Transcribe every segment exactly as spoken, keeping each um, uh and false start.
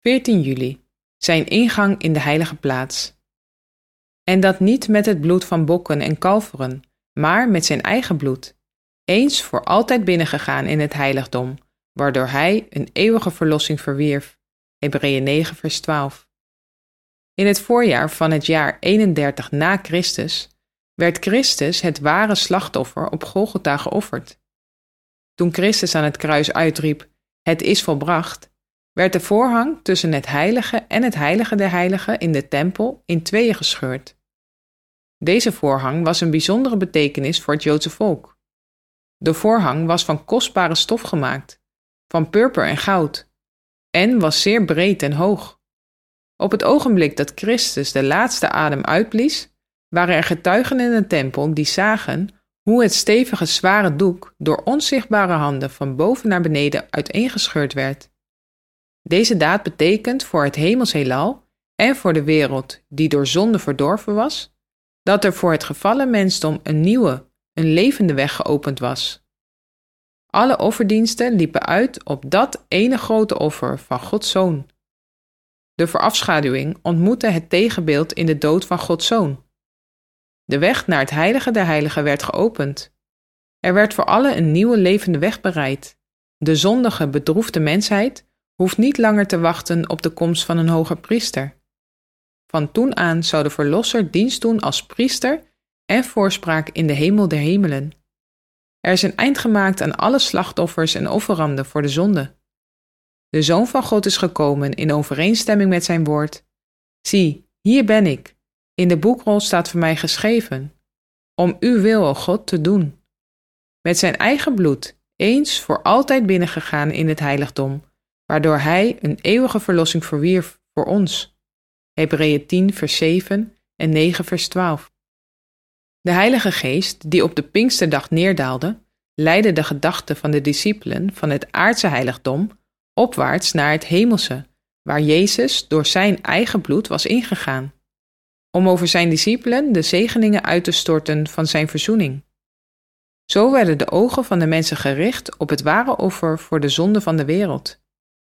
veertien juli, zijn ingang in de heilige plaats. En dat niet met het bloed van bokken en kalveren, maar met zijn eigen bloed, eens voor altijd binnengegaan in het heiligdom, waardoor hij een eeuwige verlossing verwierf. Hebreeën negen vers twaalf. In het voorjaar van het jaar eenendertig na Christus werd Christus het ware slachtoffer op Golgotha geofferd. Toen Christus aan het kruis uitriep, het is volbracht, werd de voorhang tussen het heilige en het heilige der heiligen in de tempel in tweeën gescheurd. Deze voorhang was een bijzondere betekenis voor het Joodse volk. De voorhang was van kostbare stof gemaakt, van purper en goud, en was zeer breed en hoog. Op het ogenblik dat Christus de laatste adem uitblies, waren er getuigen in de tempel die zagen hoe het stevige zware doek door onzichtbare handen van boven naar beneden uiteengescheurd werd. Deze daad betekent voor het hemelsheelal en voor de wereld die door zonde verdorven was, dat er voor het gevallen mensdom een nieuwe, een levende weg geopend was. Alle offerdiensten liepen uit op dat ene grote offer van Gods Zoon. De verafschaduwing ontmoette het tegenbeeld in de dood van Gods Zoon. De weg naar het heilige der heiligen werd geopend. Er werd voor allen een nieuwe levende weg bereid. De zondige, bedroefde mensheid hoeft niet langer te wachten op de komst van een hoger priester. Van toen aan zou de Verlosser dienst doen als priester en voorspraak in de hemel der hemelen. Er is een eind gemaakt aan alle slachtoffers en offeranden voor de zonde. De Zoon van God is gekomen in overeenstemming met zijn woord. Zie, hier ben ik. In de boekrol staat voor mij geschreven, om uw wil, o God, te doen. Met zijn eigen bloed, eens voor altijd binnengegaan in het heiligdom, waardoor hij een eeuwige verlossing verwierf voor ons. Hebreeën tien vers zeven en negen vers twaalf. De Heilige Geest, die op de Pinksterdag neerdaalde, leidde de gedachten van de discipelen van het aardse heiligdom opwaarts naar het hemelse, waar Jezus door zijn eigen bloed was ingegaan, om over zijn discipelen de zegeningen uit te storten van zijn verzoening. Zo werden de ogen van de mensen gericht op het ware offer voor de zonde van de wereld.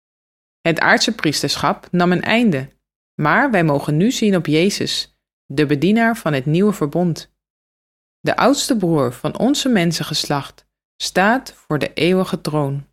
Het aardse priesterschap nam een einde, maar wij mogen nu zien op Jezus, de bedienaar van het nieuwe verbond. De oudste broer van onze mensengeslacht staat voor de eeuwige troon.